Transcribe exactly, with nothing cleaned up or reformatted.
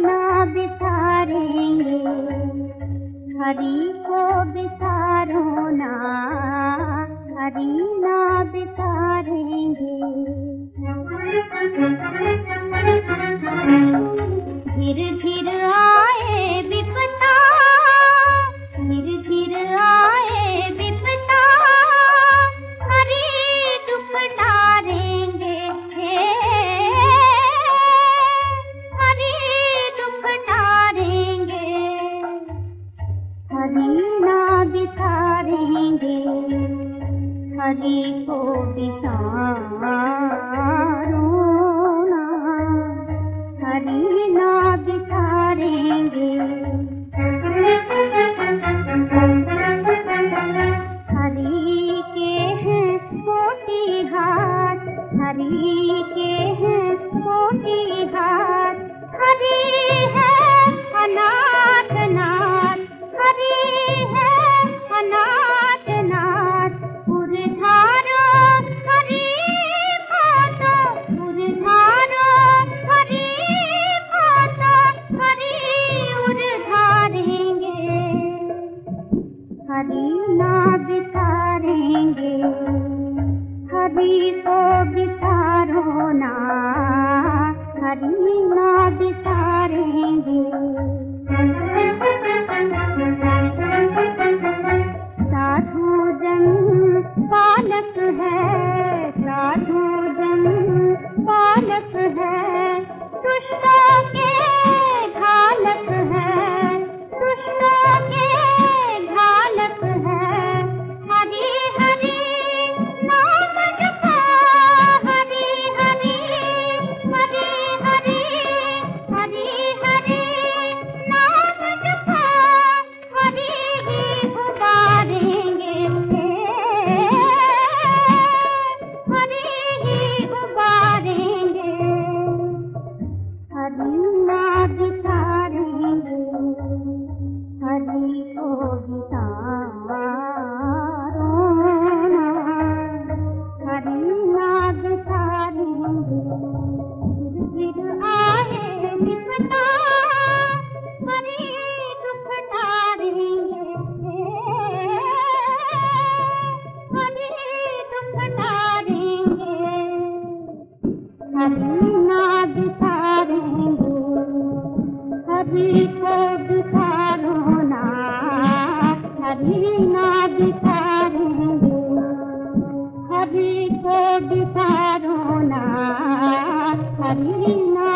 ना बिसारेंगे, हरि को बिसारो ना, हरि ना बिसारेंगे। धीर धीर आए विपदा, धीर धीर आए विपदा, हरि दुख टारेंगे, हरि दुख टारेंगे, हरि ना बिसारेंगे, हरि को बिसारो ना, हरि ना बिसारेंगे। हरि के हैं कोटि हाथ, हरि के हैं कोटि हाथ, हरि है अनाथ नाथ, हरि है अनाथ नाथ। उरधारो हरि पातो, उरधारो हरि पातो, हरि उरधारेंगे, हरि ना बिसारेंगे, हरि को बिसारो ना, हरि ना बिसारेंगे। साधु जन पालक है, साधु जन पालक है, दुष्टों के घालक है, दुष्टों के घालक है। हरि हरि नाम जपो, हरि हरि, हरि हरि, हरि हरि नाम जपो, हरि ही उबारेंगे, हरि ही उबारेंगे, हरि ना बिसारेंगे, हरि को बिसारो ना, हरि ना बिसारेंगे। गिर गिर आए विपदा, हरि दुख टारेंगे, हरि दुख टारेंगे, हरि ना बिसारेंगे, हरि को बिसारो ना, हरि ना बिसारेंगे, हरि को बिसारो ना, हरि ना